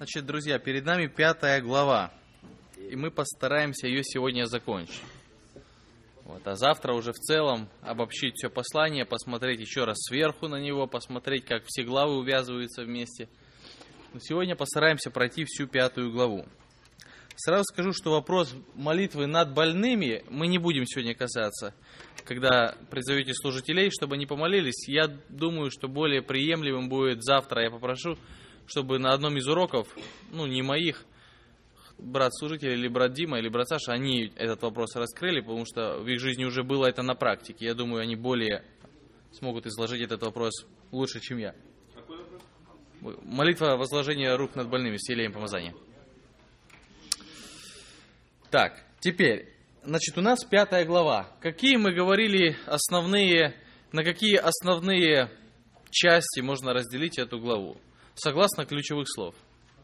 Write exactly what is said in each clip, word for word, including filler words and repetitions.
Значит, друзья, перед нами пятая глава, и мы постараемся ее сегодня закончить. Вот, а завтра уже в целом обобщить все послание, посмотреть еще раз сверху на него, посмотреть, как все главы увязываются вместе. Но сегодня постараемся пройти всю пятую главу. Сразу скажу, что вопрос молитвы над больными мы не будем сегодня касаться. Когда призовете служителей, чтобы они помолились, я думаю, что более приемлемым будет завтра. Я попрошу, чтобы на одном из уроков, ну не моих, брат-служитель или брат Дима, или брат Саша, они этот вопрос раскрыли, потому что в их жизни уже было это на практике. Я думаю, они более смогут изложить этот вопрос лучше, чем я. Какой вопрос? Молитва возложения рук над больными с елеем помазания. Так, теперь, значит, у нас пятая глава. Какие мы говорили основные, на какие основные части можно разделить эту главу, согласно ключевых слов?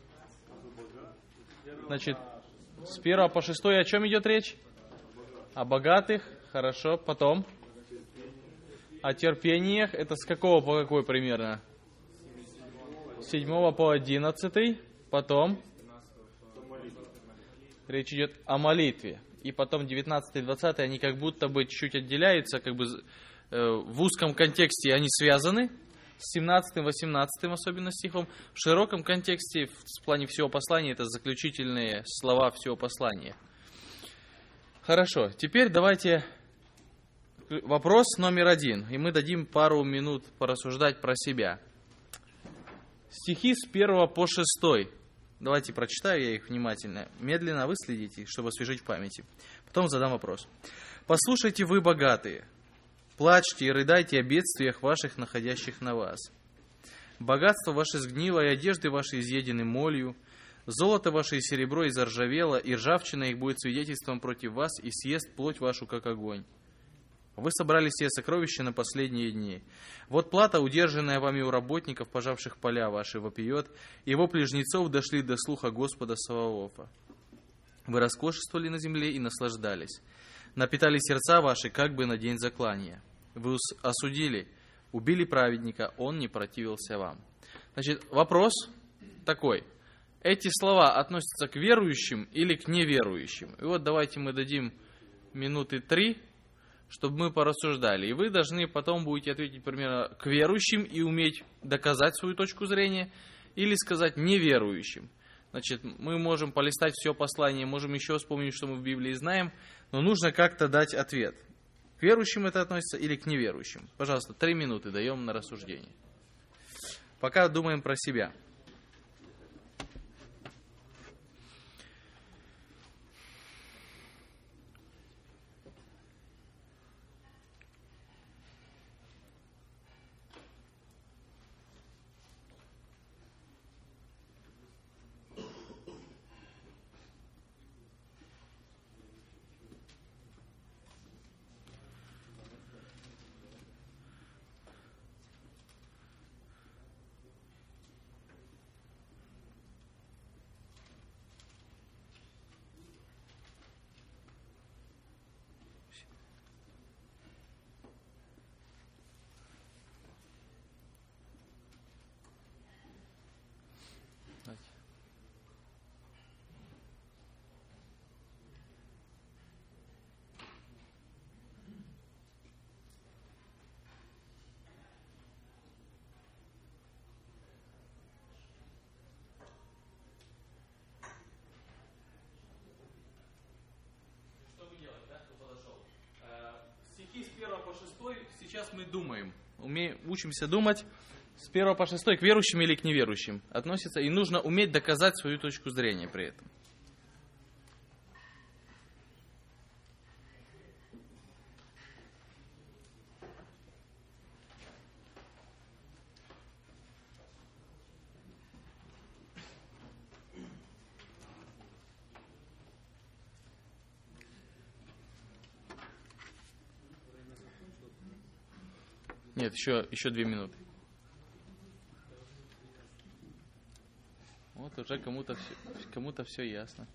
Значит, с первого по шестой о чем идет речь? О богатых, хорошо, потом. О терпениях, это с какого по какой примерно? С седьмого по одиннадцатый, потом. Речь идет о молитве. И потом девятнадцатый и двадцатый, они как будто бы чуть-чуть отделяются, как бы э, в узком контексте они связаны. С семнадцатым, восемнадцатым особенно стихом. В широком контексте, в плане всего послания, это заключительные слова всего послания. Хорошо, теперь давайте вопрос номер один. И мы дадим пару минут порассуждать про себя. Стихи с первого по шестой. Давайте прочитаю я их внимательно. Медленно вы следите, чтобы освежить в памяти. Потом задам вопрос. «Послушайте вы, богатые, плачьте и рыдайте о бедствиях ваших, находящих на вас. Богатство ваше сгнило, и одежды ваши изъедены молью. Золото ваше и серебро и заржавело, и ржавчина их будет свидетельством против вас, и съест плоть вашу, как огонь. Вы собрали себе сокровища на последние дни. Вот плата, удержанная вами у работников, пожавших поля ваши, вопиет, и вопли жнецов дошли до слуха Господа Саваофа. Вы роскошествовали на земле и наслаждались. Напитали сердца ваши, как бы на день заклания. Вы осудили, убили праведника, он не противился вам». Значит, вопрос такой. Эти слова относятся к верующим или к неверующим? И вот давайте мы дадим минуты три, чтобы мы порассуждали. И вы должны потом будете ответить примерно к верующим и уметь доказать свою точку зрения, или сказать неверующим. Значит, мы можем полистать все послание, можем еще вспомнить, что мы в Библии знаем, но нужно как-то дать ответ. К верующим это относится или к неверующим? Пожалуйста, три минуты даем на рассуждение. Пока думаем про себя. С первого по шестой сейчас мы думаем, умеем, учимся думать с первого по шестой к верующим или к неверующим относится, и нужно уметь доказать свою точку зрения при этом. Нет, еще, еще две минуты. Вот уже кому-то все, кому-то все ясно.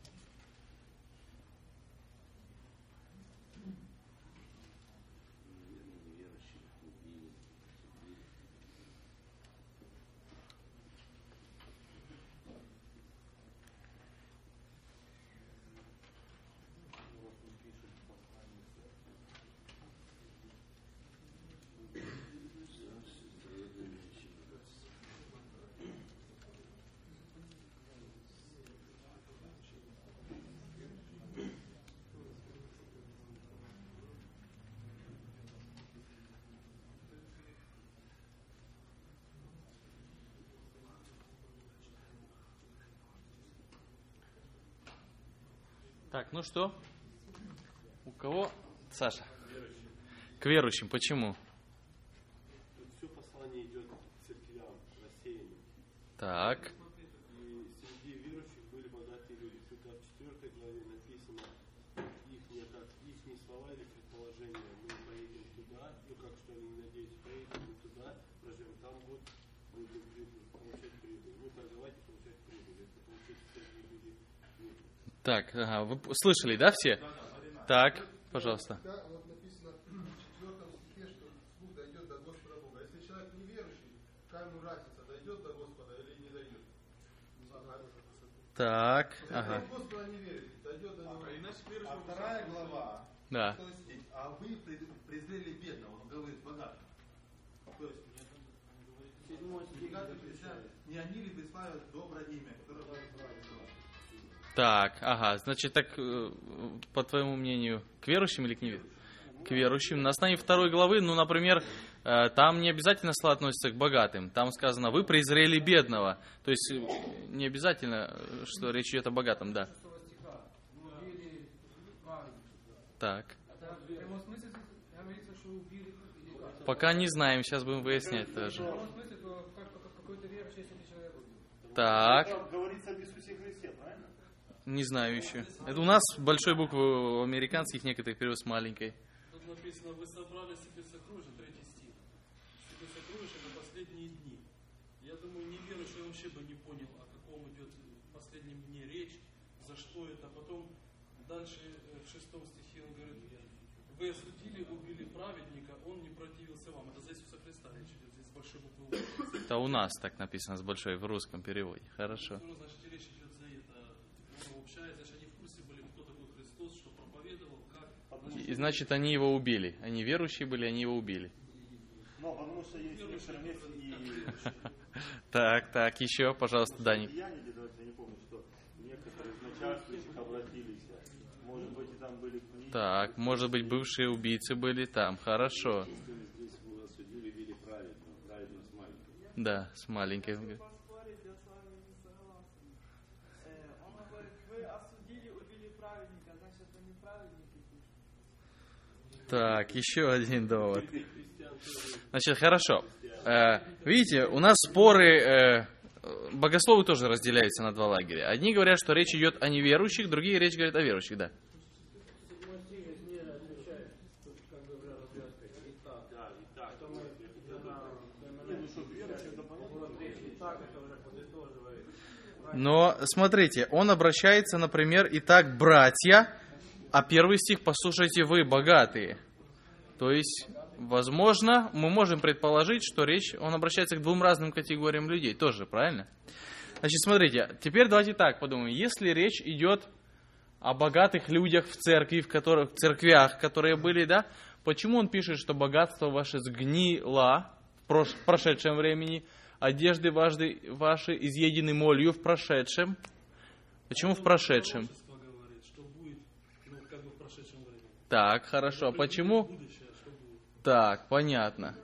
Так, ну что? У кого? Саша. К верующим. Почему? Тут все послание идет к церквям, рассеянным. Так. И среди верующих были богатые люди. Тут в четвертой главе написано, их не как их не слова или предположения, мы поедем туда, ну как что они не надеются, поедем мы туда, проживем там, вот будем получать прибыль. Ну торговать и получать прибыль. Это получается среди людей нет. Так, ага, вы слышали, да, все? Так, пожалуйста. Вот написано в четвертом стихе, что слух дойдет до Господа Бога. Если человек неверующий, какая ему разница, дойдет до Господа или не дойдет? Так, Если ага. он в Господа не верит, дойдет до него. А вторая глава, Да. то есть, а вы презрели бедного, он говорит богатого. То есть, богатый презирает, не они ли прислали доброе имя, которое вам правильно. Так, ага, значит, так, э, по твоему мнению, к верующим или к неверующим? К верующим. На основании второй главы, ну, например, э, там не обязательно слова относятся к богатым. Там сказано, вы презрели бедного. То есть, э, не обязательно, что речь идет о богатом, да. Так. Пока не знаем, сейчас будем выяснять тоже. Так. Говорится об Иисусе Христе, правильно? Не знаю еще. Это у нас большой буквы, у американских некоторых перевод с маленькой. Тут написано, вы собрали себе сокровища, третий стих. Себе сокровища на последние дни. Я думаю, неверующий вообще бы не понял, о каком идет в последнем дне речь, за что это. Потом дальше в шестом стихе он говорит, вы осудили, убили праведника, он не противился вам. Это за Иисуса Христа речь идет, здесь большой буквы. Это у нас так написано с большой в русском переводе. Хорошо. Ну, значит, речь идет за это. Он общается, значит, они в курсе были, кто такой Христос, что проповедовал, как... И значит, они его убили. Они верующие были, они его убили. Ну, потому что есть некоторые места и... Так, так, еще, пожалуйста, Даник. Деяния, давайте, я не помню, что некоторые из начальствующих обратились. Может быть, и там были книги. Так, может быть, бывшие убийцы были там. Хорошо. Здесь вы осудили, били праведно, праведно с маленьким. Да, с маленькой. Поспорить, я с вами не согласен. Э, Он говорит, вы осудили, убили праведника, значит, это не праведники пишут. Так, еще один довод. Значит, хорошо. Э, видите, у нас споры, э, богословы тоже разделяются на два лагеря. Одни говорят, что речь идет о неверующих, другие речь говорят о верующих, да. Но, смотрите, он обращается, например, итак, братья, а первый стих, послушайте вы, богатые. То есть, возможно, мы можем предположить, что речь, он обращается к двум разным категориям людей, тоже, правильно? Значит, смотрите, теперь давайте так подумаем. Если речь идет о богатых людях в церкви, в которых, в церквях, которые были, да, почему он пишет, что богатство ваше сгнило в прош, прошедшем времени, одежды ваши, ваши изъедены молью в прошедшем? Почему в прошедшем? Говорит, что будет, ну, как бы в прошедшем времени. Так, хорошо. А почему? Будущее, что будет. Так, понятно.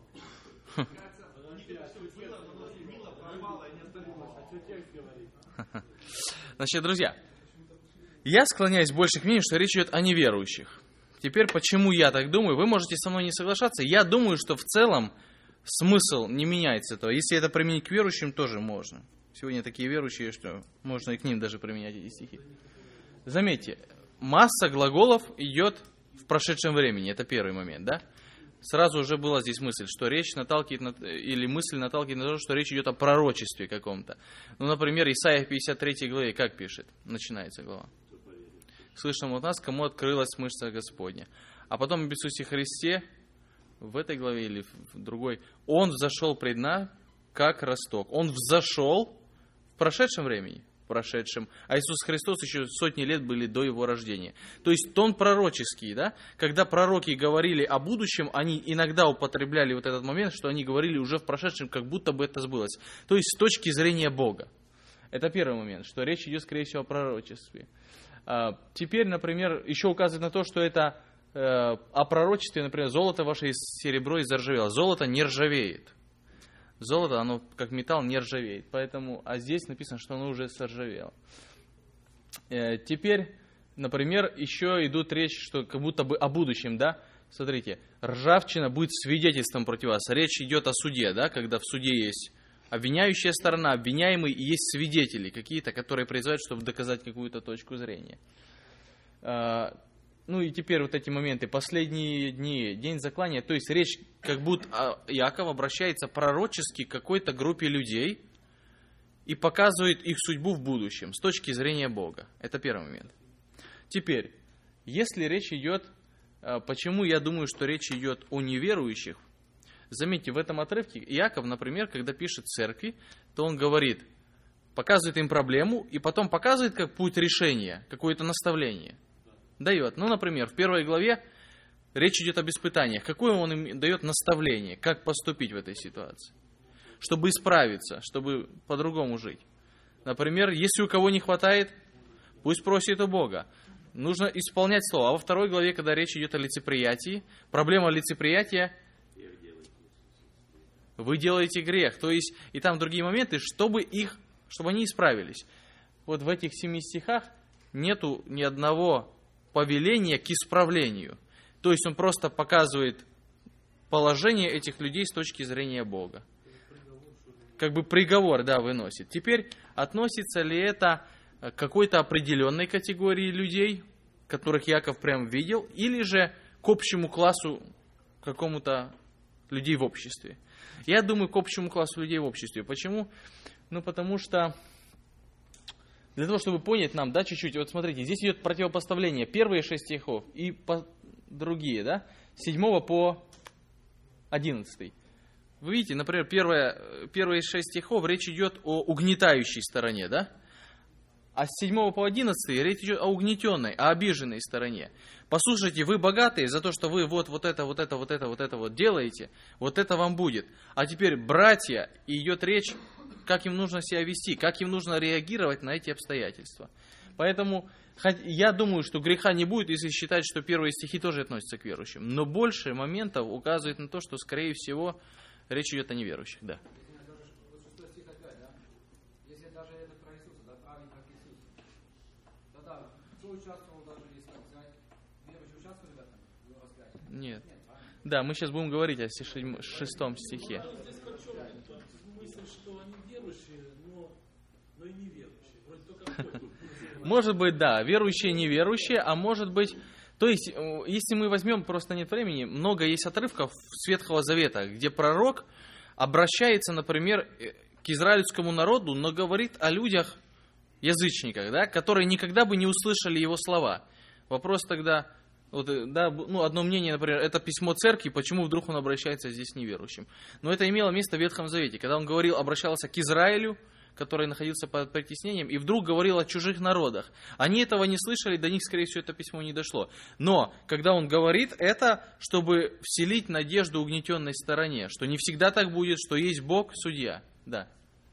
Значит, друзья, я склоняюсь больше к мнению, что речь идет о неверующих. Теперь, почему я так думаю? Вы можете со мной не соглашаться. Я думаю, что в целом смысл не меняется. То если это применить к верующим, тоже можно. Сегодня такие верующие, что можно и к ним даже применять эти стихи. Заметьте, масса глаголов идет в прошедшем времени. Это первый момент, да? Сразу уже была здесь мысль, что речь наталкивает, на, или мысль наталкивает на то, что речь идет о пророчестве каком-то. Ну, например, Исайя в пятьдесят третьей главе как пишет? Начинается глава. «Слышно от нас, кому открылась мышца Господня». А потом об Иисусе Христе, в этой главе или в другой, «Он взошел пред нами, как росток». Он взошел в прошедшем времени. прошедшем, а Иисус Христос еще сотни лет были до Его рождения. То есть тон пророческий, да? Когда пророки говорили о будущем, они иногда употребляли вот этот момент, что они говорили уже в прошедшем, как будто бы это сбылось. То есть с точки зрения Бога. Это первый момент, что речь идет, скорее всего, о пророчестве. А, теперь, например, еще указывает на то, что это э, о пророчестве, например, золото ваше и серебро и заржавело. Золото не ржавеет. Золото, оно как металл не ржавеет. Поэтому, а здесь написано, что оно уже соржавело. Э, теперь, Например, еще идут речь, что как будто бы о будущем, да? Смотрите, ржавчина будет свидетельством против вас. Речь идет о суде, да? Когда в суде есть обвиняющая сторона, обвиняемый, и есть свидетели какие-то, которые призывают, чтобы доказать какую-то точку зрения. Ну и теперь вот эти моменты. Последние дни, день заклания. То есть речь, как будто Иаков обращается пророчески к какой-то группе людей и показывает их судьбу в будущем с точки зрения Бога. Это первый момент. Теперь, если речь идет, почему я думаю, что речь идет о неверующих, заметьте, в этом отрывке Иаков, например, когда пишет церкви, то он говорит, показывает им проблему и потом показывает как путь решения, какое-то наставление. Дает. Ну, например, в первой главе речь идет об испытаниях. Какое он им дает наставление, как поступить в этой ситуации, чтобы исправиться, чтобы по-другому жить. Например, если у кого не хватает, пусть просит у Бога. Нужно исполнять слово. А во второй главе, когда речь идет о лицеприятии, проблема лицеприятия – вы делаете грех. То есть, и там другие моменты, чтобы их, чтобы они исправились. Вот в этих семи стихах нету ни одного повеления к исправлению. То есть он просто показывает положение этих людей с точки зрения Бога. Как бы приговор, да, выносит. Теперь, относится ли это к какой-то определенной категории людей, которых Иаков прям видел, или же к общему классу какому-то людей в обществе? Я думаю, к общему классу людей в обществе. Почему? Ну, потому что для того, чтобы понять нам, да, чуть-чуть, вот смотрите, здесь идет противопоставление первые шесть стихов и по другие, да, с седьмого по одиннадцатый. Вы видите, например, первые, первые шесть стихов речь идет о угнетающей стороне, да, а с седьмого по одиннадцатый речь идет о угнетенной, о обиженной стороне. Послушайте, вы богатые за то, что вы вот, вот это, вот это, вот это, вот это вот делаете, вот это вам будет. А теперь, братья, и идет речь, как им нужно себя вести, как им нужно реагировать на эти обстоятельства. Поэтому я думаю, что греха не будет, если считать, что первые стихи тоже относятся к верующим. Но больше моментов указывает на то, что, скорее всего, речь идет о неверующих. Да. Если даже это про Иисуса, да, праведник как Иисус, тогда кто участвовал даже, если так взять, верующие участвовали в этом, в его распятии? Нет. Да, мы сейчас будем говорить о шестом стихе. Здесь подчеркнута мысль, что они верующие, но, но и неверующие. Вроде только входят. Может быть, да, верующие, неверующие, а может быть... То есть, если мы возьмем, просто нет времени, много есть отрывков Ветхого Завета, где пророк обращается, например, к израильскому народу, но говорит о людях, язычниках, да, которые никогда бы не услышали его слова. Вопрос тогда, вот, да, ну, одно мнение, например, это письмо церкви, почему вдруг он обращается здесь к неверующим. Но это имело место в Ветхом Завете, когда он говорил, обращался к Израилю, который находился под притеснением, и вдруг говорил о чужих народах. Они этого не слышали, до них, скорее всего, это письмо не дошло. Но, когда он говорит это, чтобы вселить надежду угнетенной стороне, что не всегда так будет, что есть Бог, судья. Да.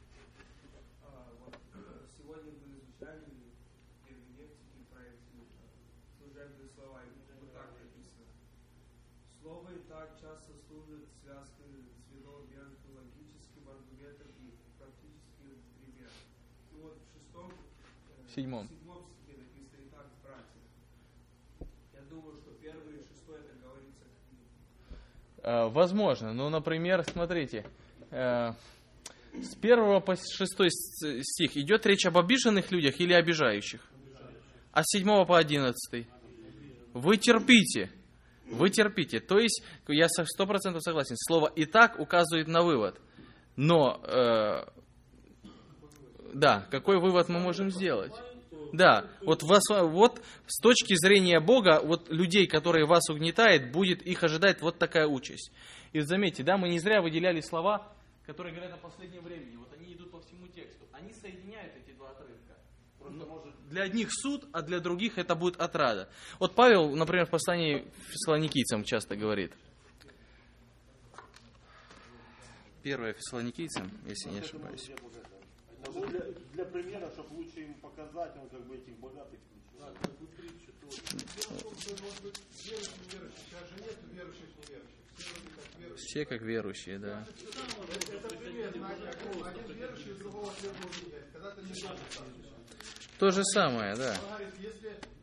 Сегодня вы изучали герменевтики про эти служебные слова, и вот так написано. Слово и так часто служит связкой звено между логическим аргументом и практическим примером. И вот в шестом, В седьмом. в седьмом стихе написано и так, братья. Я думаю, что первый и шестой это говорится к ним. Возможно. Ну, например, смотрите, с первого по шестой стих идет речь об обиженных людях или обижающих? А с седьмого по одиннадцатый? Вы терпите. Вы терпите. То есть, я сто процентов согласен, слово «и так» указывает на вывод. Но, э, да, какой вывод мы можем сделать? Да, вот, вас, вот с точки зрения Бога, вот людей, которые вас угнетают, будет, их ожидает вот такая участь. И заметьте, да, мы не зря выделяли слова, которые говорят о последнем времени. Вот они идут по всему тексту. Они соединяют эти два отрывка. Просто, может, для одних суд, а для других это будет отрада. Вот Павел, например, в послании Фессалоникийцам часто говорит. Первое Фессалоникийцам, если не ошибаюсь. Ну, для, для примера, чтобы лучше им показать, он как бы этих богатых Сейчас же нет верующих, неверующих. Все как верующие, да. Это примерно. Один верующий, у другого следует. Когда-то не верующий. То же самое, да. Он говорит, если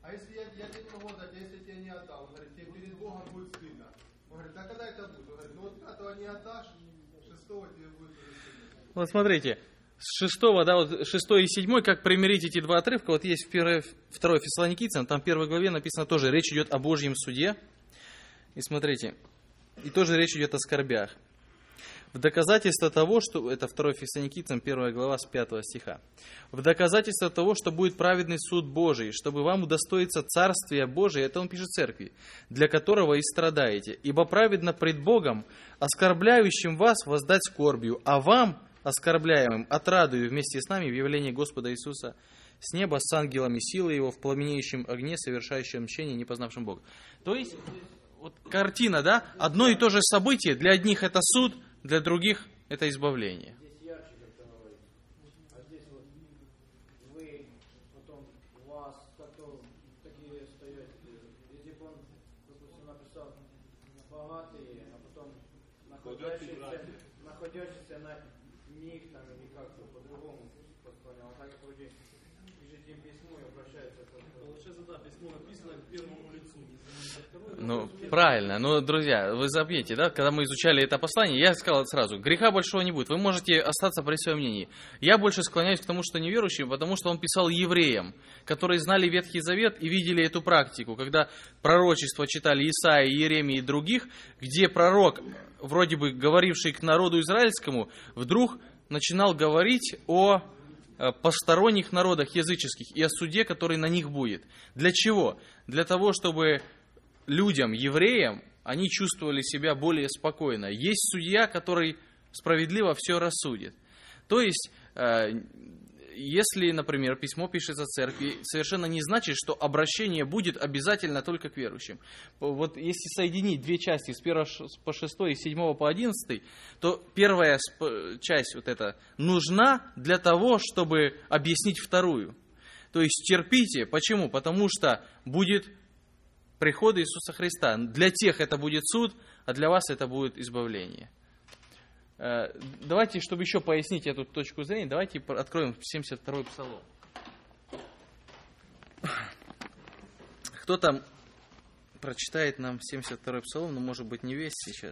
а если я, я тебе не могу отдать, а если я тебе не отдал? Он говорит, тебе перед Богом будет стыдно. Он говорит, а когда это будет? Он говорит, ну вот пятого не отдашь, шестого тебе будет уже стыдно. Вот смотрите, с шестого, да, вот шестой и седьмой, как примирить эти два отрывка, вот есть в первой, второй Фессалоникийцам, там в первой главе написано тоже, речь идет о Божьем суде. И смотрите, и тоже речь идет о скорбях. В доказательство того, что... Это второй Фессалоникийцам, первая глава, с пятого стиха. В доказательство того, что будет праведный суд Божий, чтобы вам удостоиться Царствия Божия, это он пишет церкви, для которого и страдаете. Ибо праведно пред Богом, оскорбляющим вас воздать скорбью, а вам, оскорбляемым, отрадую вместе с нами в явлении Господа Иисуса с неба, с ангелами силы Его, в пламенеющем огне, совершающем мщение, не познавшим Бога. То есть, вот картина, да, одно и то же событие, для одних это суд, для других это избавление. Здесь ярче как-то говорится. А здесь вот вы, потом у вас как-то такие стоят. Если бы он, допустим, написал богатые, а потом находящиеся, находящиеся на них там или как-то по-другому понял. А так вроде пишите им письмо и обращаются к Получается, да, письмо написано к первому лицу. Ну, правильно. Ну, друзья, вы забьете, да, когда мы изучали это послание, я сказал сразу, греха большого не будет. Вы можете остаться при своем мнении. Я больше склоняюсь к тому, что неверующий, потому что он писал евреям, которые знали Ветхий Завет и видели эту практику, когда пророчества читали Исаии, Иеремии и других, где пророк, вроде бы говоривший к народу израильскому, вдруг начинал говорить о посторонних народах языческих и о суде, который на них будет. Для чего? Для того, чтобы людям, евреям, они чувствовали себя более спокойно. Есть судья, который справедливо все рассудит. То есть, если, например, письмо пишется церкви, совершенно не значит, что обращение будет обязательно только к верующим. Вот если соединить две части с первого по шестой и с седьмого по одиннадцатый, то первая часть вот эта нужна для того, чтобы объяснить вторую. То есть терпите. Почему? Потому что будет приход Иисуса Христа. Для тех это будет суд, а для вас это будет избавление. Давайте, чтобы еще пояснить эту точку зрения, давайте откроем семьдесят второй Псалом. Кто там прочитает нам семьдесят второй Псалом, но может быть не весь сейчас.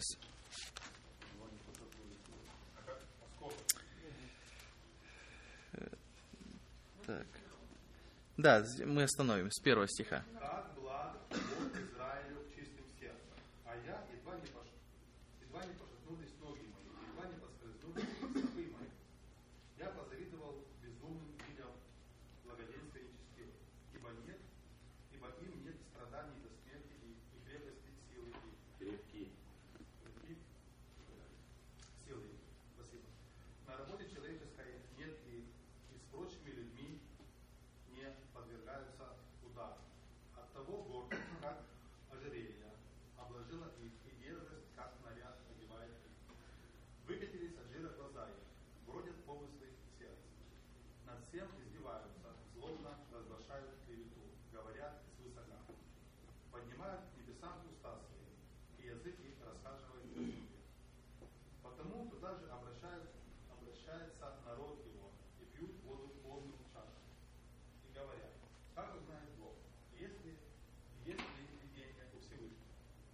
Так. Да, мы остановим с первого стиха. Так благ Бог Израилю чистым сердцем, а я едва не пош... едва не пошатнулись ноги мои, едва не поскользнулись стопы мои. Я позавидовал безумным видам благоденствия нечестивых, ибо нет, ибо им нет страданий до смерти и, и крепости силы и Крепкие. крепки силы. Спасибо. На работе человеческой нет и, и с прочими людьми не подвергаются удару. Оттого гордость, как ожерелье, обложила их, и дерзость, как наряд, одевает их. Выкатились от жира глаза их, бродят помыслы сердца. Над всем издеваются, злобно разглашают клевету, говорят свысока. Поднимают к небесам уста свои, и язык их расхаживает по земле. Потому туда же обращают, обращается народ его, и пьют воду полную чашу. И говорят, как узнает Бог, есть ли, есть ли видение у Всевышнего?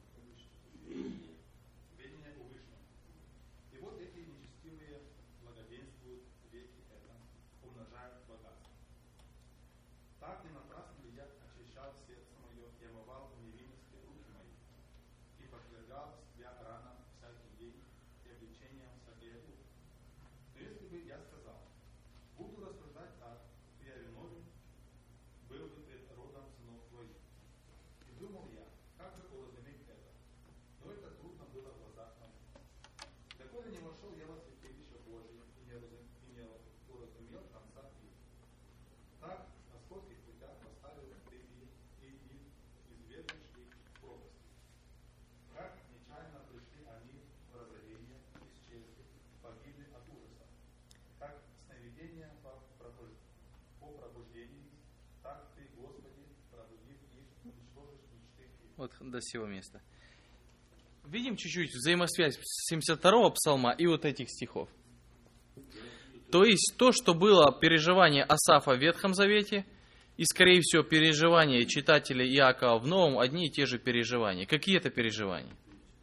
Видение у Вышнего. И вот эти нечестивые благоденствуют веки это, умножают богатство. Так не напрасно ли я очищал сердце мое и омывал в невинности руки мои, и подвергал себя ранам всякий день и обличением всякие утро. Но если бы я сказал, буду рассуждать так, то я виновен был бы пред родом сынов твоих. И думал я, как же уразуметь это? Но это трудно было в глазах моих. Доколе не вошел я во святилище Божие и не, разум, и не уразумел конца их. Так на скотских путях поставил ты их и, и извергнешь их в пропасть. Как нечаянно пришли они в разорение, исчезли, погибли от ужаса. Как сновидения по, пробуж... по пробуждению, так ты, Господи, пробудив их, уничтожишь мечты их. Вот до сего места. Видим чуть-чуть взаимосвязь семьдесят второго Псалма и вот этих стихов. То есть то, что было переживание Асафа в Ветхом Завете, И, скорее всего, переживания читателя Иакова в Новом одни и те же переживания. Какие это переживания?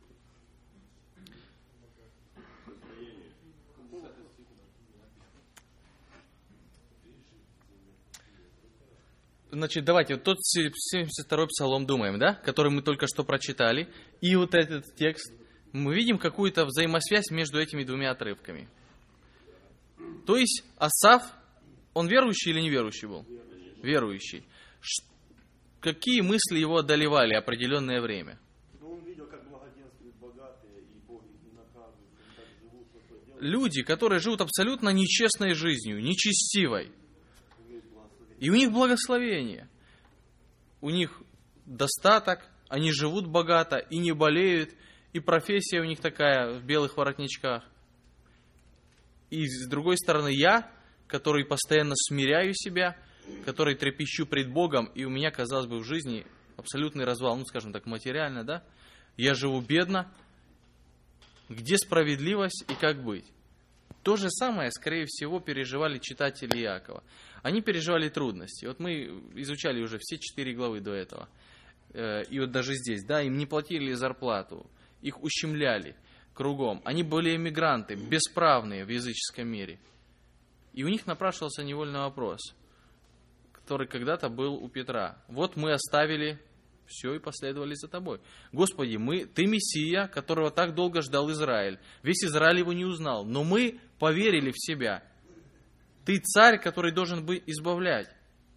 Значит, давайте вот тот семьдесят второй псалом думаем, да, который мы только что прочитали, и вот этот текст. Мы видим какую-то взаимосвязь между этими двумя отрывками. То есть Асаф, он верующий или неверующий был? Верующий. Ш- какие мысли его одолевали определенное время? Ну, он видел, как благоденствуют богатые, и Бог их не наказывает, они так живут, что делают. Люди, которые живут абсолютно нечестной жизнью, нечестивой. И у них благословение. У них достаток, они живут богато и не болеют, и профессия у них такая в белых воротничках. И с другой стороны, я, который постоянно смиряю себя, который трепещу пред Богом, и у меня, казалось бы, в жизни абсолютный развал, ну, скажем так, материально, да? Я живу бедно. Где справедливость и как быть? То же самое, скорее всего, переживали читатели Иакова. Они переживали трудности. Вот мы изучали уже все четыре главы до этого. И вот даже здесь, да, им не платили зарплату, их ущемляли кругом. Они были эмигранты, бесправные в языческом мире. И у них напрашивался невольный вопрос, который когда-то был у Петра. Вот мы оставили все и последовали за тобой. Господи, мы, ты Мессия, которого так долго ждал Израиль. Весь Израиль его не узнал, но мы поверили в себя. Ты царь, который должен быть избавлять.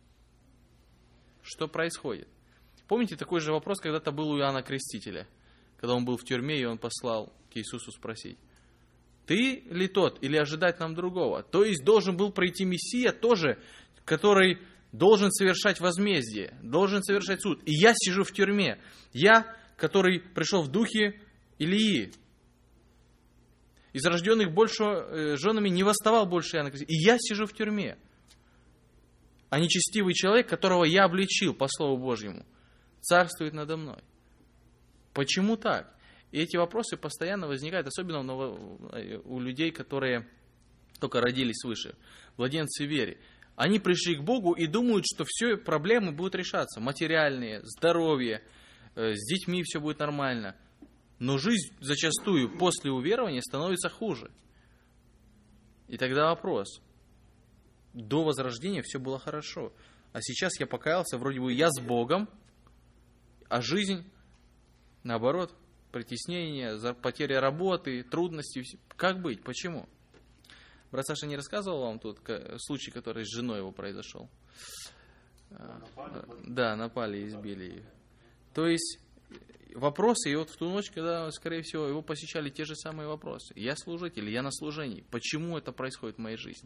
Что происходит? Помните, такой же вопрос когда-то был у Иоанна Крестителя, когда он был в тюрьме, и он послал к Иисусу спросить: ты ли тот, или ожидать нам другого? То есть должен был прийти Мессия тоже, который должен совершать возмездие, должен совершать суд. И я сижу в тюрьме. Я, который пришел в духе Илии. Из рожденных больше э, женами не восставал больше Иоанна Крестителя. И я сижу в тюрьме. А нечестивый человек, которого я обличил по Слову Божьему, царствует надо мной. Почему так? И эти вопросы постоянно возникают, особенно у людей, которые только родились свыше, младенцы в вере. Они пришли к Богу и думают, что все проблемы будут решаться. Материальные, здоровье, э, с детьми все будет нормально. Но жизнь зачастую после уверования становится хуже. И тогда вопрос. До возрождения все было хорошо. А сейчас я покаялся, вроде бы я с Богом, а жизнь, наоборот, притеснение, потеря работы, трудности. Как быть? Почему? Брат Саша не рассказывал вам тут случай, который с женой его произошел? Напали, да, напали и избили ее. То есть вопросы, и вот в ту ночь, когда, скорее всего, его посещали те же самые вопросы. Я служитель, я на служении. Почему это происходит в моей жизни?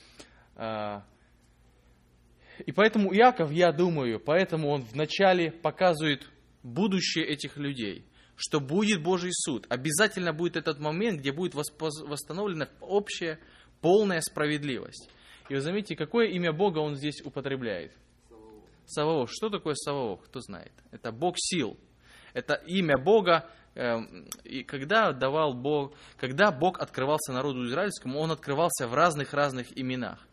И поэтому Иаков, я думаю, поэтому он вначале показывает будущее этих людей, что будет Божий суд. Обязательно будет этот момент, где будет восстановлена общая, полная справедливость. И вы заметите, какое имя Бога он здесь употребляет? Саваоф. Саваоф. Что такое Саваоф? Кто знает? Это Бог сил. Это имя Бога. И когда давал Бог, когда Бог открывался народу израильскому, Он открывался в разных-разных именах.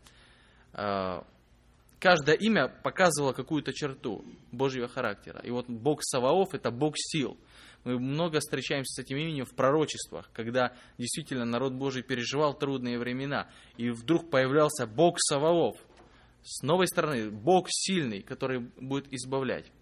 Каждое имя показывало какую-то черту Божьего характера. И вот Бог Саваоф – это Бог сил. Мы много встречаемся с этим именем в пророчествах, когда действительно народ Божий переживал трудные времена. И вдруг появлялся Бог Саваоф. С новой стороны, Бог сильный, который будет избавлять.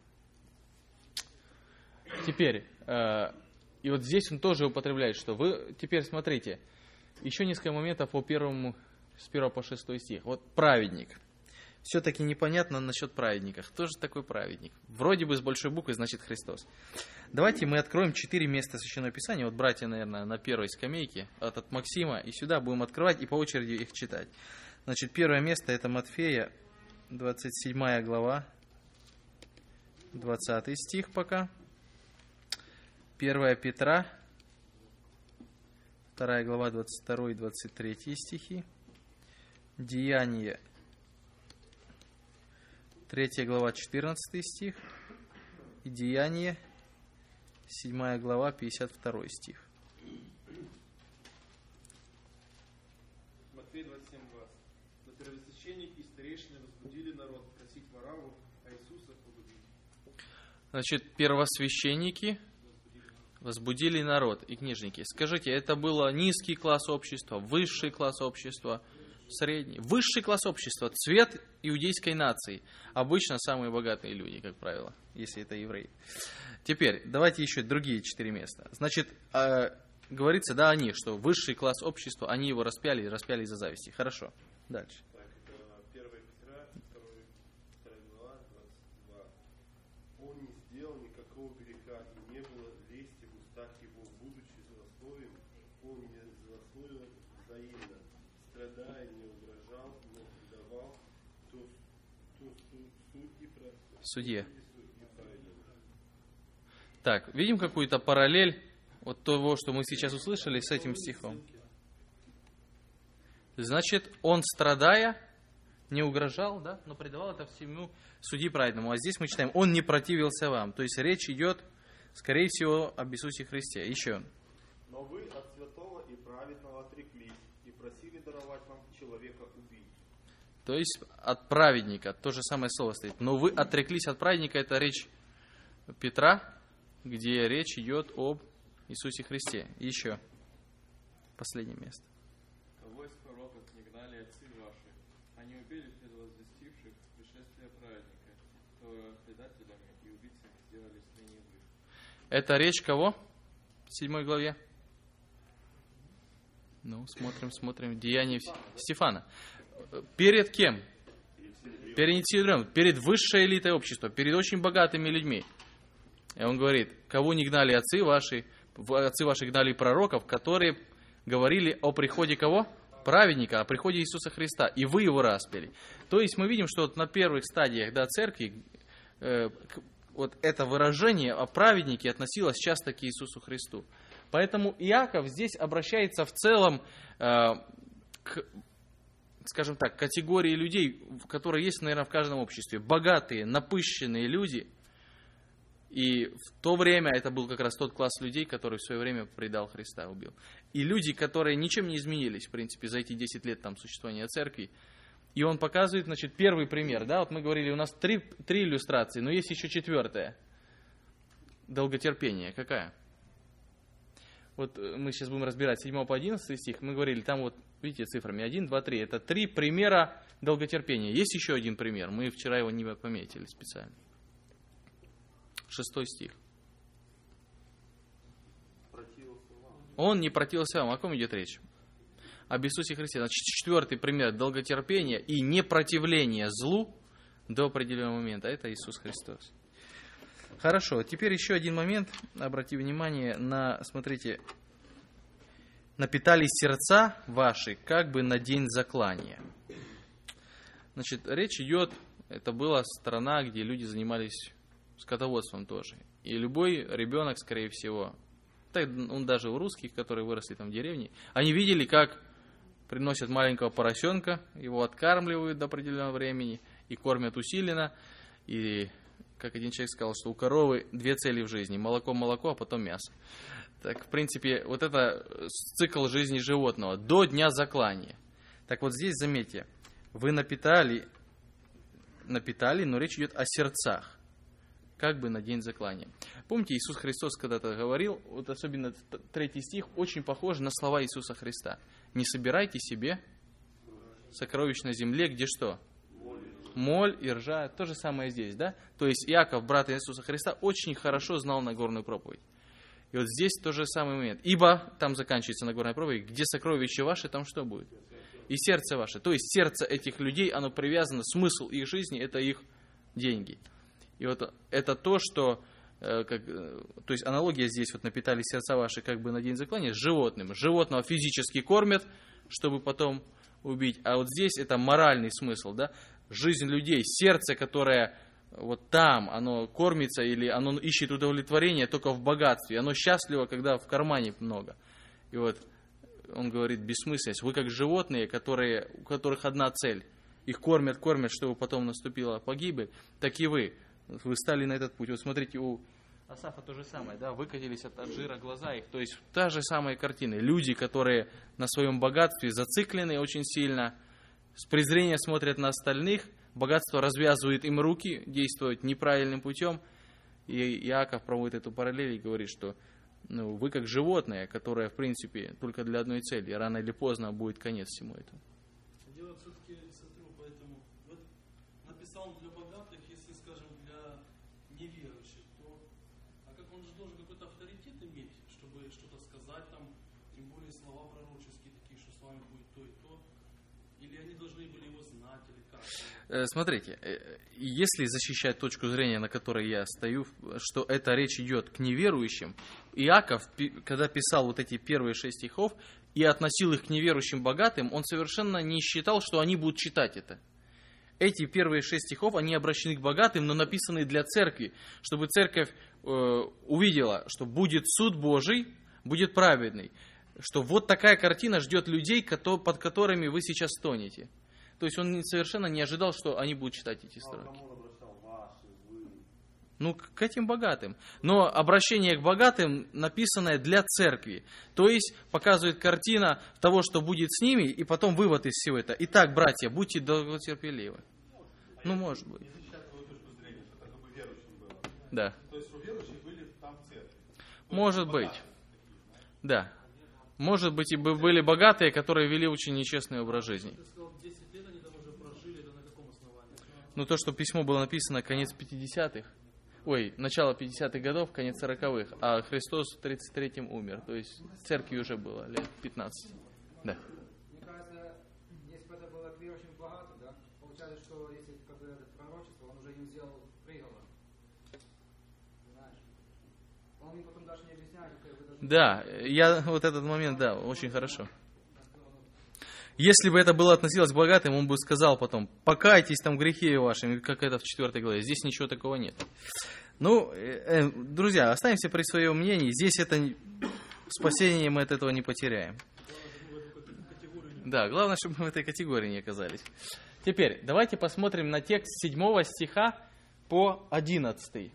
Теперь, э, и вот здесь он тоже употребляет, что вы, теперь смотрите, еще несколько моментов по первому, с первого по шестой стих. Вот праведник. Все-таки непонятно насчет праведника. Кто же такой праведник? Вроде бы с большой буквы, значит Христос. Давайте мы откроем четыре места Священного Писания. Вот братья, наверное, на первой скамейке, от, от Максима, и сюда будем открывать и по очереди их читать. Значит, первое место это Матфея, двадцать седьмая глава, двадцатый стих пока. первое Петра, вторая глава, двадцать второй и двадцать третий стихи. Деяние, третья глава, четырнадцатый стих. И Деяние, седьмая глава, пятьдесят второй стих. Матфея двадцать семь двадцать. Но первосвященники и старейшины возбудили народ просить Вараву, а Иисуса погубить. Значит, первосвященники возбудили народ и книжники. Скажите, это было низкий класс общества, высший класс общества, средний? Высший класс общества, цвет иудейской нации. Обычно самые богатые люди, как правило, если это евреи. Теперь, давайте еще другие четыре места. Значит, э, говорится, да, они, что высший класс общества, они его распяли, распяли из-за зависти. Хорошо. Дальше. Так, это первая Петра, вторая глава, двадцать два. Он не сделал никакого греха, и не было лести в устах его, будучи злословием, он не злословил взаимно, страдая, не угрожал, но предавал, то, то судьи про... Судье. Так, видим какую-то параллель от того, что мы сейчас услышали с этим стихом. Значит, он, страдая, не угрожал, да, но предавал это всему судьи праведному. А здесь мы читаем, он не противился вам. То есть речь идет, скорее всего, об Иисусе Христе. Еще. Но вы от святого и праведного отреклись и просили даровать вам человека убить. То есть от праведника, то же самое слово стоит. Но вы отреклись от праведника, это речь Петра, где речь идет об Иисусе Христе. Еще. Последнее место. Кого из пророков не гнали отцы ваши? Они убили предвозвестивших пришествие праведника, то предателями и убийцами сделали ныне вы. Это речь кого? В седьмой главе. Ну, смотрим, смотрим. Деяния Стефана. Перед кем? Перед Синедрином, перед высшей элитой общества, перед очень богатыми людьми. И он говорит, кого не гнали отцы ваши, отцы ваши гнали пророков, которые говорили о приходе кого? Праведника, о приходе Иисуса Христа, и вы его распяли. То есть мы видим, что вот на первых стадиях, да, церкви э, вот это выражение о праведнике относилось часто к Иисусу Христу. Поэтому Иаков здесь обращается в целом э, к, скажем так, категории людей, которые есть, наверное, в каждом обществе. Богатые, напыщенные люди. И в то время это был как раз тот класс людей, который в свое время предал Христа, убил. И люди, которые ничем не изменились, в принципе, за эти десять лет там существования церкви. И он показывает, значит, первый пример. Да, вот мы говорили, у нас три, три иллюстрации, но есть еще четвертая. Долготерпение. Какая? Вот мы сейчас будем разбирать с седьмого по одиннадцатый стих. Мы говорили, там вот, видите, цифрами один, два, три. Это три примера долготерпения. Есть еще один пример. Мы вчера его не пометили специально. Шестой стих. Он не противился вам. О ком идет речь? Об Иисусе Христе. Значит, четвертый пример долготерпения и непротивления злу до определенного момента. Это Иисус Христос. Хорошо. Теперь еще один момент. Обрати внимание на, смотрите, напитались сердца ваши, как бы на день заклания. Значит, речь идет, это была страна, где люди занимались скотоводством тоже. И любой ребенок, скорее всего, так, он даже у русских, которые выросли там в деревне, они видели, как приносят маленького поросенка, его откармливают до определенного времени и кормят усиленно. И, как один человек сказал, что у коровы две цели в жизни: молоко-молоко, а потом мясо. Так, в принципе, вот это цикл жизни животного до дня заклания. Так вот здесь, заметьте, вы напитали, напитали, но речь идет о сердцах, как бы на день заклания. Помните, Иисус Христос когда-то говорил, вот особенно третий стих, очень похож на слова Иисуса Христа. Не собирайте себе сокровищ на земле, где что? Моль и ржа. То же самое здесь, да? То есть Иаков, брат Иисуса Христа, очень хорошо знал Нагорную проповедь. И вот здесь тот же самый момент. Ибо, там заканчивается Нагорная проповедь, где сокровища ваши, там что будет? И сердце ваше. То есть сердце этих людей, оно привязано, смысл их жизни, это их деньги. И вот это то, что, э, как, э, то есть аналогия здесь, вот напитали сердца ваши как бы на день заклания с животным. Животного физически кормят, чтобы потом убить. А вот здесь это моральный смысл, да? Жизнь людей, сердце, которое вот там, оно кормится или оно ищет удовлетворение только в богатстве. Оно счастливо, когда в кармане много. И вот он говорит, бессмысленность. Вы как животные, которые, у которых одна цель. Их кормят, кормят, чтобы потом наступила погибель. Так и вы. Вы стали на этот путь. Вот смотрите, у Асафа то же самое, да, выкатились от, от жира глаза их. То есть та же самая картина. Люди, которые на своем богатстве зациклены очень сильно, с презрением смотрят на остальных, богатство развязывает им руки, действует неправильным путем. И Иаков проводит эту параллель и говорит, что ну, вы как животное, которое, в принципе, только для одной цели, рано или поздно будет конец всему этому. Дело все-таки, смотрю, поэтому вот написал для богатых, если, скажем, для неверующих, то а как он же должен какой-то авторитет иметь, чтобы что-то сказать там, тем более слова пророческие такие, что с вами будет то и то, или они должны были его знать, или как? Смотрите, если защищать точку зрения, на которой я стою, что эта речь идет к неверующим, Иаков, когда писал вот эти первые шесть стихов и относил их к неверующим богатым, он совершенно не считал, что они будут читать это. Эти первые шесть стихов, они обращены к богатым, но написаны для церкви, чтобы церковь э, увидела, что будет суд Божий, будет праведный, что вот такая картина ждет людей, под которыми вы сейчас стонете. То есть он совершенно не ожидал, что они будут читать эти строки. Ну, к этим богатым. Но обращение к богатым, написанное для церкви. То есть показывает картина того, что будет с ними, и потом вывод из всего этого. Итак, братья, будьте долготерпеливы. Ну, может быть. Да. То есть, что верующие были там в церкви. Может быть. Да. Может быть, и были богатые, которые вели очень нечестный образ жизни. Ну, то, что письмо было написано конец пятидесятых, ой, начало пятидесятых годов, конец сороковых, а Христос в тридцать третьем умер. То есть церкви уже было лет пятнадцать. Да. Мне кажется, если бы это было к верующим богатым, да, получается, что если как бы это пророчество, он уже им сделал приговор. Знаешь? Он им потом даже не объясняет, как вы должны... Да, я вот этот момент, да, очень хорошо. Если бы это было относилось к богатым, он бы сказал потом, покайтесь там в грехе вашем, как это в четвёртой главе. Здесь ничего такого нет. Ну, э, друзья, останемся при своем мнении. Здесь это спасение мы от этого не потеряем. Да, главное, чтобы мы в этой категории не оказались. Теперь, давайте посмотрим на текст с седьмого стиха по одиннадцатый.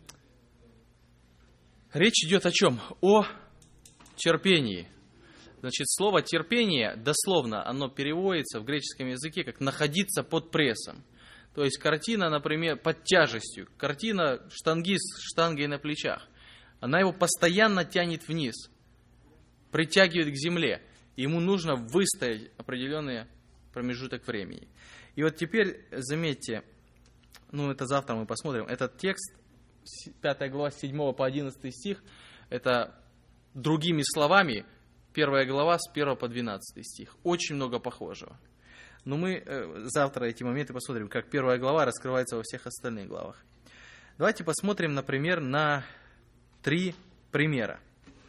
Речь идет о чем? О терпении. Значит, слово терпение, дословно, оно переводится в греческом языке как находиться под прессом. То есть картина, например, под тяжестью. Картина штангист с штангой на плечах. Она его постоянно тянет вниз, притягивает к земле. Ему нужно выстоять определенный промежуток времени. И вот теперь, заметьте, ну это завтра мы посмотрим, этот текст, пятая глава, с седьмого по одиннадцатый стих, это другими словами, первая глава с первого по двенадцатый стих. Очень много похожего. Но мы э, завтра эти моменты посмотрим, как первая глава раскрывается во всех остальных главах. Давайте посмотрим, например, на три примера.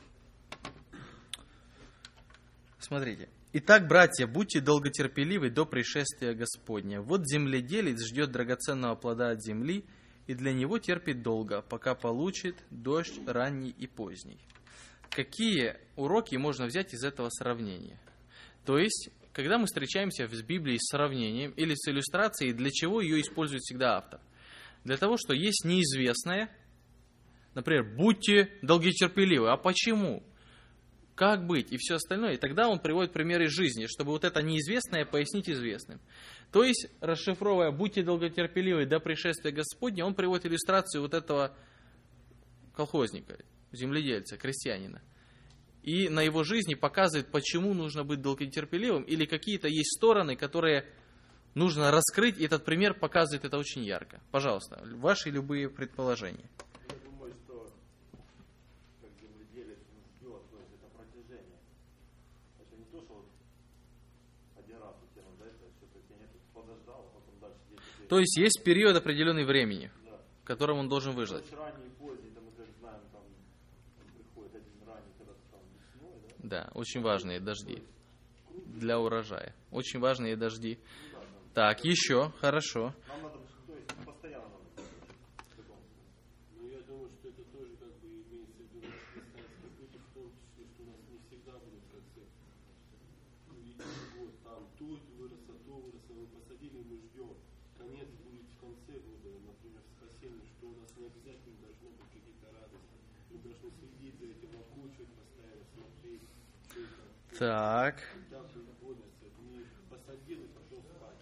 Смотрите. Итак, братья, будьте долготерпеливы до пришествия Господня. Вот земледелец ждет драгоценного плода от земли, и для него терпит долго, пока получит дождь ранний и поздний. Какие уроки можно взять из этого сравнения? То есть, когда мы встречаемся с Библией с сравнением или с иллюстрацией, для чего ее использует всегда автор? Для того, что есть неизвестное, например, будьте долготерпеливы. А почему? Как быть? И все остальное. И тогда он приводит примеры жизни, чтобы вот это неизвестное пояснить известным. То есть, расшифровывая «будьте долготерпеливы до пришествия Господня», он приводит иллюстрацию вот этого колхозника, земледельца, крестьянина. И на его жизни показывает, почему нужно быть долготерпеливым, или какие-то есть стороны, которые нужно раскрыть, и этот пример показывает это очень ярко. Пожалуйста, ваши любые предположения. Я думаю, что как земледелец ждет, то есть это протяжение. Это не то, что вот один раз у тебя дается, что-то тебя нет, подождал, а потом дальше десять. То есть есть период определенный времени, да, в котором он должен выждать. Ранний и поздний, там мы как знаем, там приходит один ранний, когда там весной, да? Да, очень важные дожди для урожая. Очень важные дожди. Так, еще, хорошо. Нам надо, то есть постоянно надо. Ну, я думаю, что это тоже как бы имеется в виду наш христианский путь, в том числе, что у нас не всегда будет как церковь. Видите, вот там тут выросло, то выросло, мы посадили, мы ждем. Конец будет в конце года, например, спасение, что у нас не обязательно должно быть какие-то радости. Мы должны следить за этим, окучивать постоянно, смотреть, что это. Так. Когда будет бодрость, не посадил и пошел спать.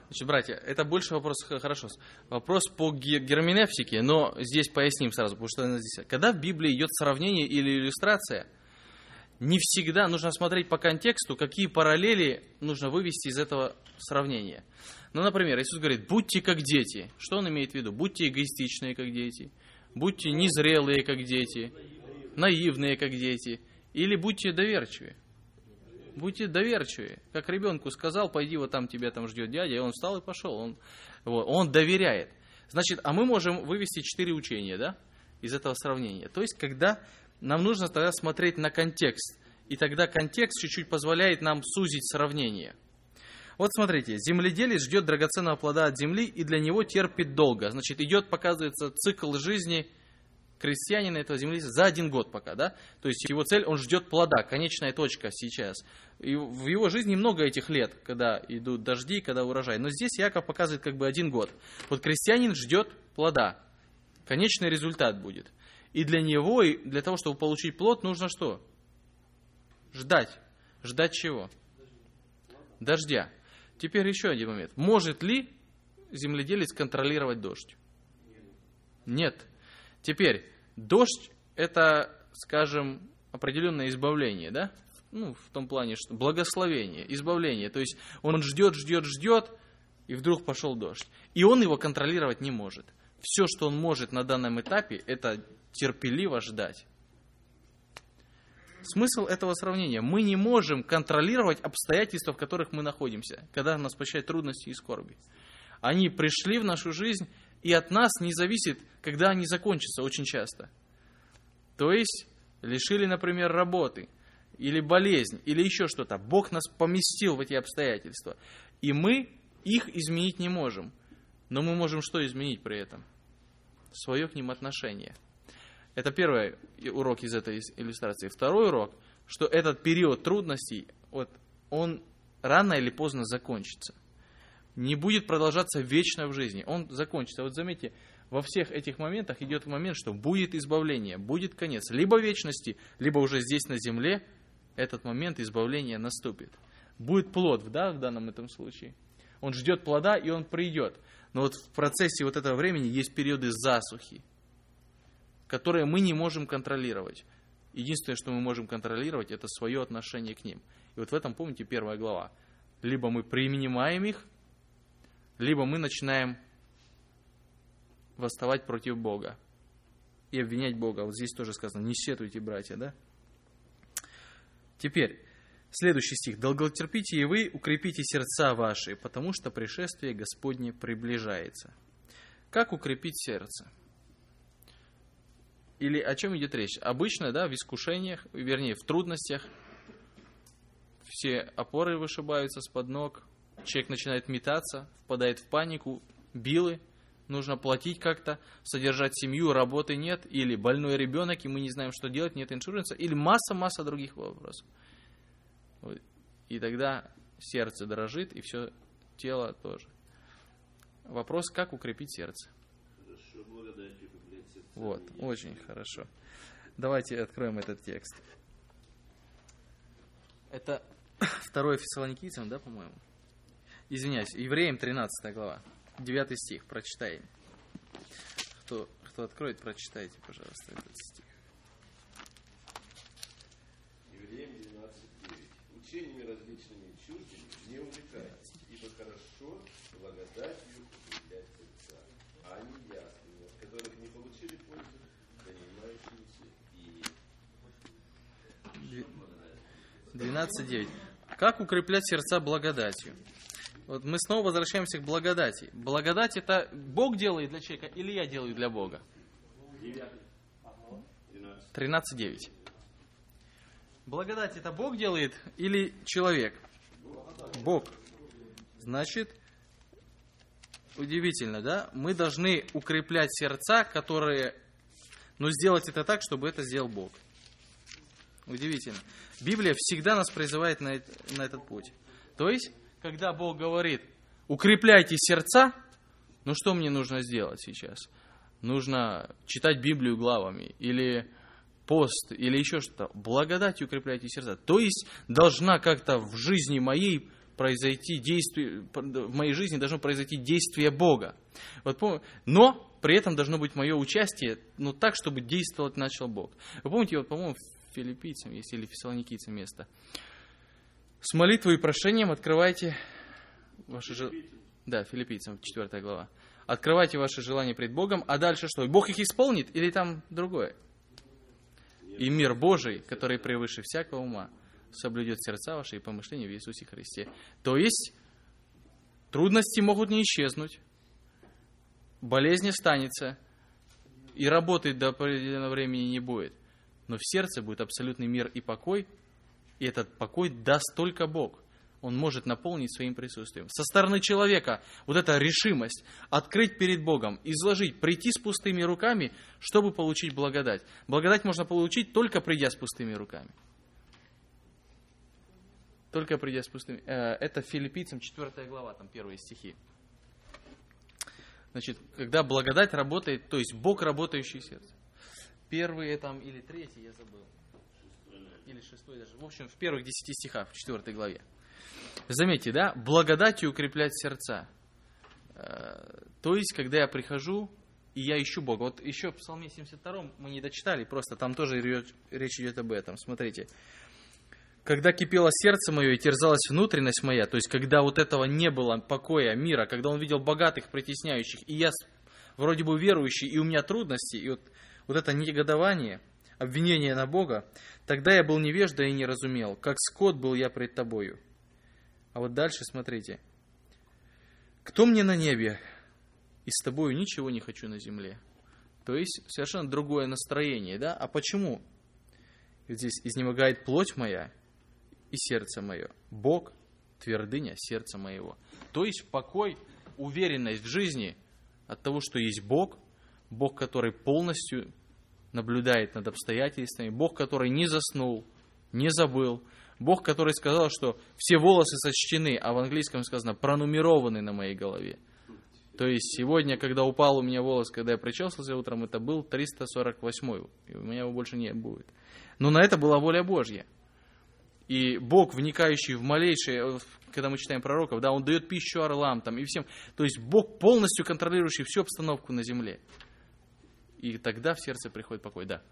Значит, братья, это больше вопрос, хорошо, вопрос по герменевтике, но здесь поясним сразу, потому что здесь, когда в Библии идет сравнение или иллюстрация, не всегда нужно смотреть по контексту, какие параллели нужно вывести из этого сравнения. Ну, например, Иисус говорит, будьте как дети. Что Он имеет в виду? Будьте эгоистичные, как дети, будьте незрелые, как дети, наивные, как дети, или будьте доверчивые. Будьте доверчивые. Как ребенку сказал, пойди, вот там тебя там ждет дядя, и он встал и пошел. Он, вот, он доверяет. Значит, а мы можем вывести четыре учения, да, из этого сравнения. То есть, когда нам нужно тогда смотреть на контекст. И тогда контекст чуть-чуть позволяет нам сузить сравнение. Вот смотрите, земледелец ждет драгоценного плода от земли и для него терпит долго. Значит, идет, показывается, цикл жизни крестьянина, этого земледельца, за один год пока, да? То есть его цель, он ждет плода, конечная точка сейчас. И в его жизни много этих лет, когда идут дожди, когда урожай. Но здесь Яков показывает как бы один год. Вот крестьянин ждет плода, конечный результат будет. И для него, и для того, чтобы получить плод, нужно что? Ждать. Ждать чего? Дождя. Теперь еще один момент. Может ли земледелец контролировать дождь? Нет. Теперь, дождь это, скажем, определенное избавление, да? Ну, в том плане, что благословение, избавление. То есть он ждет, ждет, ждет, и вдруг пошел дождь. И он его контролировать не может. Все, что он может на данном этапе, это терпеливо ждать. Смысл этого сравнения. Мы не можем контролировать обстоятельства, в которых мы находимся, когда нас посещают трудности и скорби. Они пришли в нашу жизнь, и от нас не зависит, когда они закончатся очень часто. То есть, лишили, например, работы, или болезнь, или еще что-то. Бог нас поместил в эти обстоятельства. И мы их изменить не можем. Но мы можем что изменить при этом? Свое к ним отношение. Это первый урок из этой иллюстрации. Второй урок, что этот период трудностей, вот, он рано или поздно закончится. Не будет продолжаться вечно в жизни. Он закончится. Вот заметьте, во всех этих моментах идет момент, что будет избавление, будет конец. Либо вечности, либо уже здесь на земле этот момент избавления наступит. Будет плод, да, в данном этом случае. Он ждет плода, и он придет. Но вот в процессе вот этого времени есть периоды засухи, которые мы не можем контролировать. Единственное, что мы можем контролировать, это свое отношение к ним. И вот в этом, помните, первая глава. Либо мы принимаем их, либо мы начинаем восставать против Бога и обвинять Бога. Вот здесь тоже сказано, не сетуйте, братья, да? Теперь, следующий стих. «Долготерпите и вы, укрепите сердца ваши, потому что пришествие Господне приближается». Как укрепить сердце? Или о чем идет речь? Обычно, да, в искушениях, вернее, в трудностях, все опоры вышибаются с-под ног, человек начинает метаться, впадает в панику, билы, нужно платить как-то, содержать семью, работы нет, или больной ребенок, и мы не знаем, что делать, нет иншуранса, или масса-масса других вопросов. И тогда сердце дрожит, и все тело тоже. Вопрос, как укрепить сердце? Хорошо, благодать укреплять сердце. Вот, очень хорошо. Давайте откроем этот текст. Это второе Фессалоникийцам, да, по-моему? Извиняюсь, Евреям тринадцатая глава, девятый стих, прочитаем. Кто, кто откроет, прочитайте, пожалуйста, этот стих. Евреям двенадцать девять. Учениями различными и чуждыми не увлекайтесь, ибо хорошо благодатью укреплять сердца, а не ясными, от которых не получили пользы, занимающиеся и... двенадцать девять. Как укреплять сердца благодатью? Вот мы снова возвращаемся к благодати. Благодать это Бог делает для человека или я делаю для Бога? тринадцать девять. Благодать это Бог делает или человек? Бог. Значит, удивительно, да? Мы должны укреплять сердца, которые... Но сделать это так, чтобы это сделал Бог. Удивительно. Библия всегда нас призывает на, на этот путь. То есть, когда Бог говорит, укрепляйте сердца, ну что мне нужно сделать сейчас? Нужно читать Библию главами, или пост, или еще что-то. Благодатью укрепляйте сердца. То есть, должна как-то в жизни моей произойти действие, в моей жизни должно произойти действие Бога. Вот, но при этом должно быть мое участие, но так, чтобы действовать начал Бог. Вы помните, вот, по-моему, в Филиппийцам есть или Фессалоникийцам место. С молитвой и прошением открывайте ваши желания. Да, Филиппийцам, четвёртая глава. Открывайте ваши желания пред Богом, а дальше что? Бог их исполнит или там другое? И мир Божий, который превыше всякого ума, соблюдет сердца ваши и помышления в Иисусе Христе. То есть, трудности могут не исчезнуть, болезнь останется, и работы до определенного времени не будет. Но в сердце будет абсолютный мир и покой, и этот покой даст только Бог. Он может наполнить своим присутствием. Со стороны человека вот эта решимость открыть перед Богом, изложить, прийти с пустыми руками, чтобы получить благодать. Благодать можно получить, только придя с пустыми руками. Только придя с пустыми... Это Филиппийцам четвёртая глава, там первые стихи. Значит, когда благодать работает, то есть Бог, работающий в сердце. Первые там, или третий, я забыл. Или шестой даже. В общем, в первых десяти стихах, в четвёртой главе. Заметьте, да, благодатью укреплять сердца. То есть, когда я прихожу, и я ищу Бога. Вот еще в Псалме семьдесят втором мы не дочитали, просто там тоже речь идет об этом. Смотрите. Когда кипело сердце мое и терзалась внутренность моя, то есть, когда вот этого не было покоя, мира, когда он видел богатых, притесняющих, и я вроде бы верующий, и у меня трудности, и вот, вот это негодование, обвинение на Бога, тогда я был невежда и не разумел, как скот был я пред тобою. А вот дальше смотрите. Кто мне на небе, и с тобою ничего не хочу на земле. То есть совершенно другое настроение, да? А почему? Ведь здесь изнемогает плоть моя и сердце мое. Бог, твердыня сердца моего. То есть покой, уверенность в жизни от того, что есть Бог, Бог, который полностью наблюдает над обстоятельствами, Бог, который не заснул, не забыл, Бог, который сказал, что все волосы сочтены, а в английском сказано пронумерованы на моей голове. То есть сегодня, когда упал у меня волос, когда я причесался утром, это был триста сорок восьмой, и у меня его больше не будет. Но на это была воля Божья. И Бог, вникающий в малейшие, когда мы читаем пророков, да, Он дает пищу орлам там, и всем. То есть Бог, полностью контролирующий всю обстановку на земле. И тогда в сердце приходит покой, да.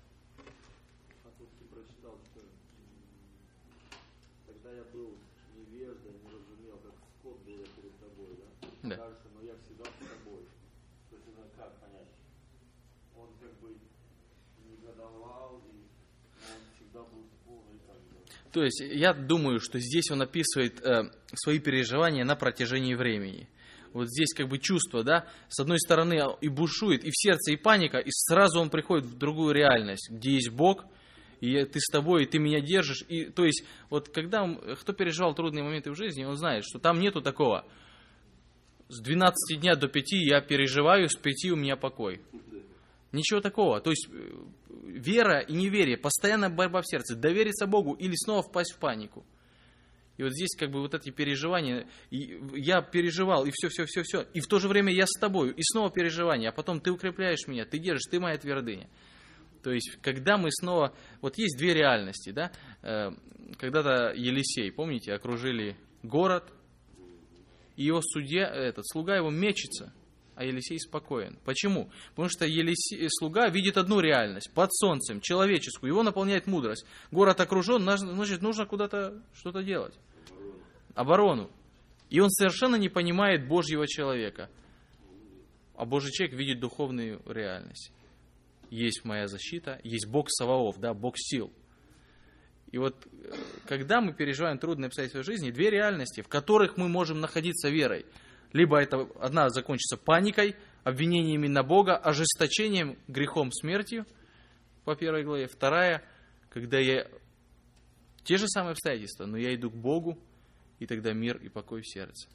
Да. Дальше, но я всегда с тобой. То есть это как понять? Он как бы негодовал, и он всегда был полный как бы. То есть я думаю, что здесь он описывает э, свои переживания на протяжении времени. Вот здесь как бы чувство, да, с одной стороны и бушует, и в сердце, и паника, и сразу он приходит в другую реальность, где есть Бог, и ты с тобой, и ты меня держишь. И, то есть вот когда он, кто переживал трудные моменты в жизни, он знает, что там нету такого. С двенадцати дня до пяти я переживаю, с пяти у меня покой. Ничего такого. То есть вера и неверие, постоянная борьба в сердце, довериться Богу или снова впасть в панику. И вот здесь как бы вот эти переживания, и я переживал, и все, все, все, все, и в то же время я с тобою, и снова переживания, а потом ты укрепляешь меня, ты держишь, ты моя твердыня. То есть, когда мы снова, вот есть две реальности, да, когда-то Елисей, помните, окружили город, и его судья, этот слуга его мечется, а Елисей спокоен. Почему? Потому что Елисей, слуга видит одну реальность, под солнцем, человеческую, его наполняет мудрость. Город окружен, значит, нужно куда-то что-то делать. Оборону. И он совершенно не понимает Божьего человека. А Божий человек видит духовную реальность. Есть моя защита, есть Бог Саваоф, да, Бог сил. И вот, когда мы переживаем трудные обстоятельства в жизни, две реальности, в которых мы можем находиться верой. Либо это одна закончится паникой, обвинениями на Бога, ожесточением, грехом, смертью, по первой главе. Вторая, когда я... Те же самые обстоятельства, но я иду к Богу, и тогда мир и покой в сердце.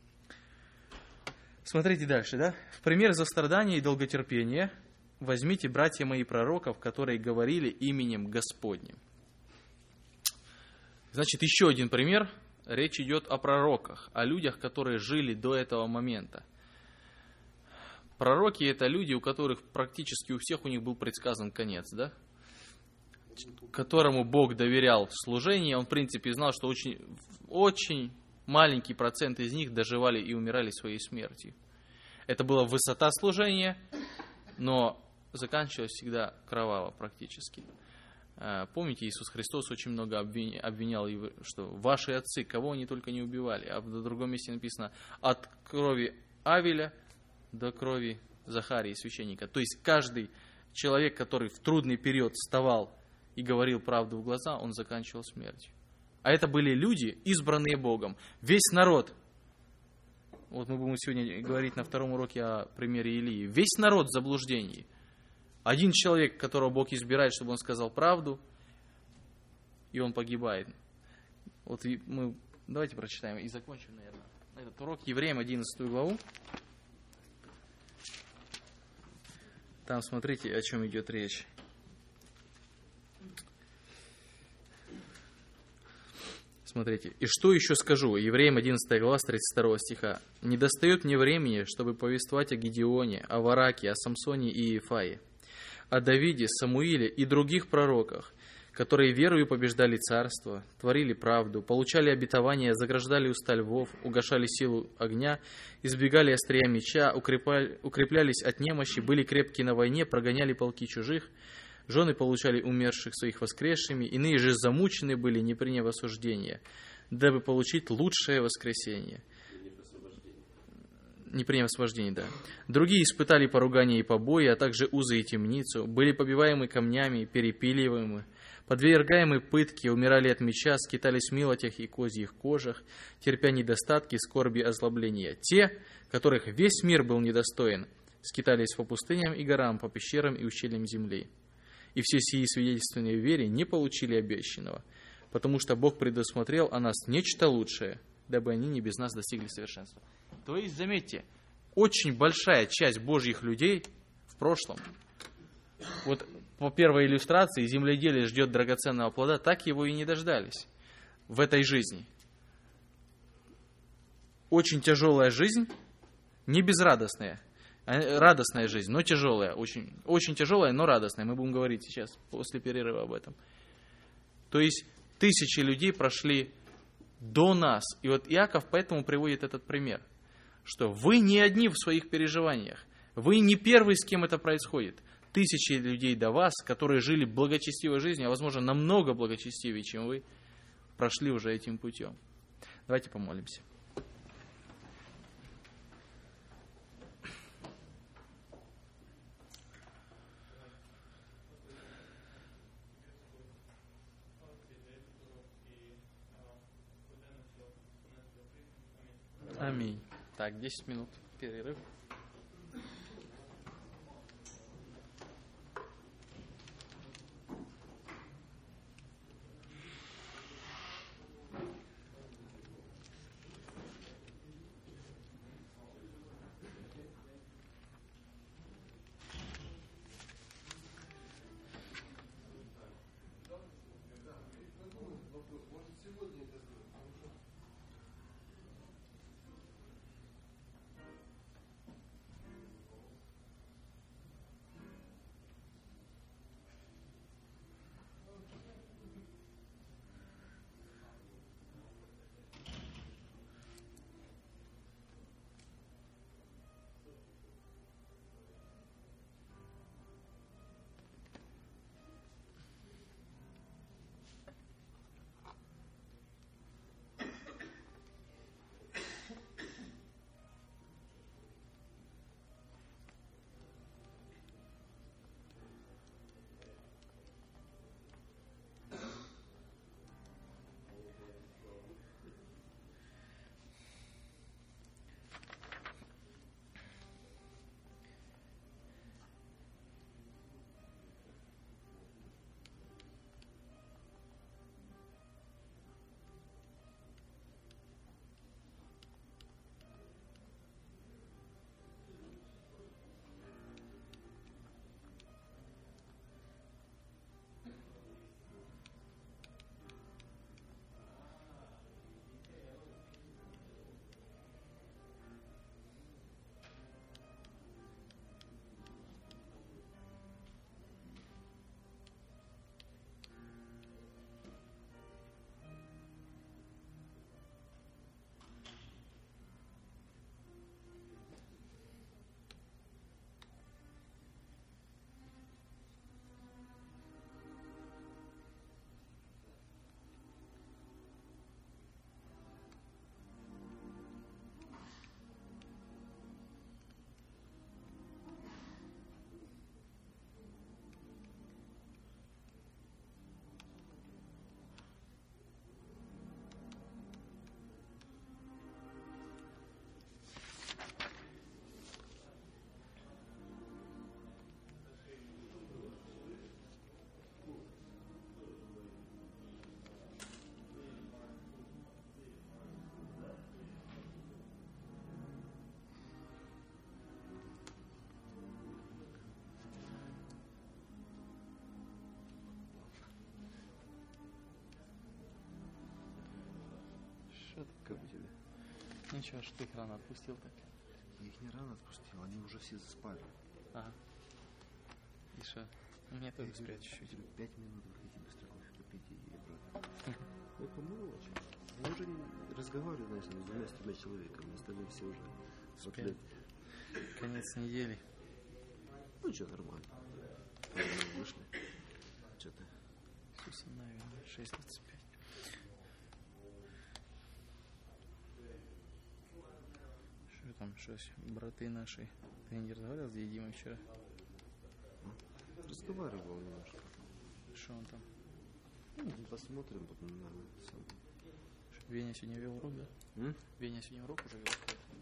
Смотрите дальше, да? В пример сострадания и долготерпения возьмите, братья мои, пророков, которые говорили именем Господним. Значит, еще один пример. Речь идет о пророках, о людях, которые жили до этого момента. Пророки – это люди, у которых практически у всех у них был предсказан конец, да? Которому Бог доверял служение. Он, в принципе, знал, что очень, очень маленький процент из них доживали и умирали своей смертью. Это была высота служения, но заканчивалось всегда кроваво практически. Помните, Иисус Христос очень много обвинял, что ваши отцы, кого они только не убивали. А в другом месте написано, от крови Авеля до крови Захарии, священника. То есть каждый человек, который в трудный период вставал и говорил правду в глаза, он заканчивал смертью. А это были люди, избранные Богом. Весь народ. Вот мы будем сегодня говорить на втором уроке о примере Илии. Весь народ в заблуждении. Один человек, которого Бог избирает, чтобы он сказал правду, и он погибает. Вот мы давайте прочитаем и закончим, наверное, этот урок. Евреям одиннадцатую главу. Там смотрите, о чем идет речь. Смотрите. «И что еще скажу?» Евреям одиннадцатая глава, с тридцать второго стиха. «Не достает мне времени, чтобы повествовать о Гедеоне, о Вараке, о Самсоне и Иефае, о Давиде, Самуиле и других пророках, которые верою побеждали царство, творили правду, получали обетования, заграждали уста львов, угашали силу огня, избегали острия меча, укрепляли, укреплялись от немощи, были крепки на войне, прогоняли полки чужих, жены получали умерших своих воскресшими, иные же замучены были, не приняв осуждения, дабы получить лучшее воскресение». Не приняв освобождение, да. «Другие испытали поругание и побои, а также узы и темницу, были побиваемы камнями, перепиливаемы, подвергаемы пытке, умирали от меча, скитались в милотях и козьих кожах, терпя недостатки, скорби, озлобления. Те, которых весь мир был недостоин, скитались по пустыням и горам, по пещерам и ущельям земли. И все сии, свидетельственные в вере, не получили обещанного, потому что Бог предусмотрел о нас нечто лучшее, дабы они не без нас достигли совершенства». То есть, заметьте, очень большая часть Божьих людей в прошлом, вот по первой иллюстрации, земледелие ждет драгоценного плода, так его и не дождались в этой жизни. Очень тяжелая жизнь, не безрадостная, радостная жизнь, но тяжелая, очень, очень тяжелая, но радостная. Мы будем говорить сейчас, после перерыва об этом. То есть, тысячи людей прошли до нас. И вот Иаков поэтому приводит этот пример, что вы не одни в своих переживаниях, вы не первый, с кем это происходит. Тысячи людей до вас, которые жили благочестивой жизнью, а возможно намного благочестивее, чем вы, прошли уже этим путем. Давайте помолимся. Аминь. Так, десять минут перерыв. Что ты? Как у тебя? Ничего, что ты их рано отпустил так. Я их не рано отпустил, они уже все заспали. Ага. И что? Мне тоже спрячь чуть-чуть. Пять минут выходите быстро кофе попить и обратно. Я помыл очень. Мы уже не разговаривали, знаете, с двумя-тремя человеками, остальные все уже спали. Конец недели. Ну что, нормально. Мы вышли. Что-то. Иисуса Навина, шесть двадцать пять. Что там, что браты наши? Ты не разговаривал с Димой вчера? Разговаривал немножко. Что он там? Ну, посмотрим потом на сам. Веня сегодня вел урок, да? М? Веня сегодня урок уже вел?